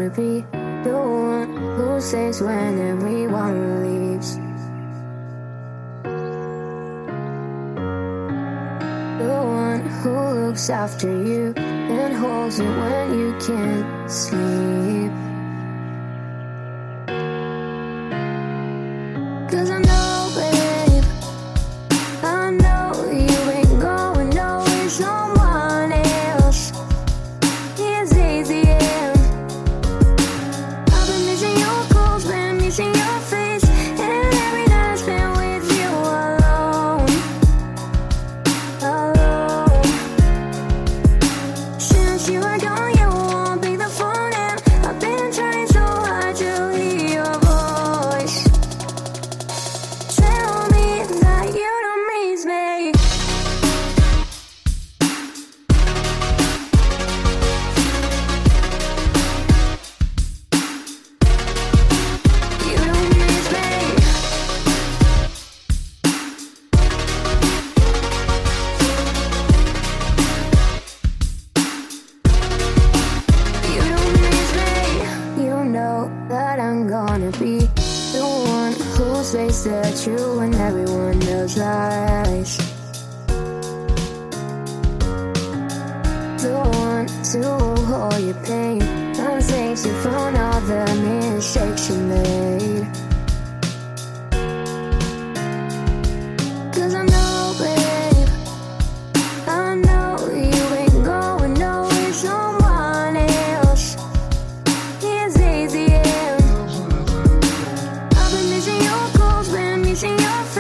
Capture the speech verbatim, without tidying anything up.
gonna be the one who stays when everyone leaves. The one who looks after you and holds you when you can't sleep. 'Cause I know, babe, I know you ain't going nowhere, someone else. It's easy, yeah. I've been missing your calls, been missing your face, and every night I spent with you alone, alone. Since you are gone, you won't pick the phone, and I've been trying so hard to hear your voice. Tell me that you don't miss me. You don't miss me. You don't miss me. You know that I'm gonna be the one who stays there true when everyone else lies. The one to hold your pain and save you from all the mistakes you made. 'Cause I know, babe, I know you ain't going nowhere, someone else. It's easy, yeah. I've been missing your calls, been missing your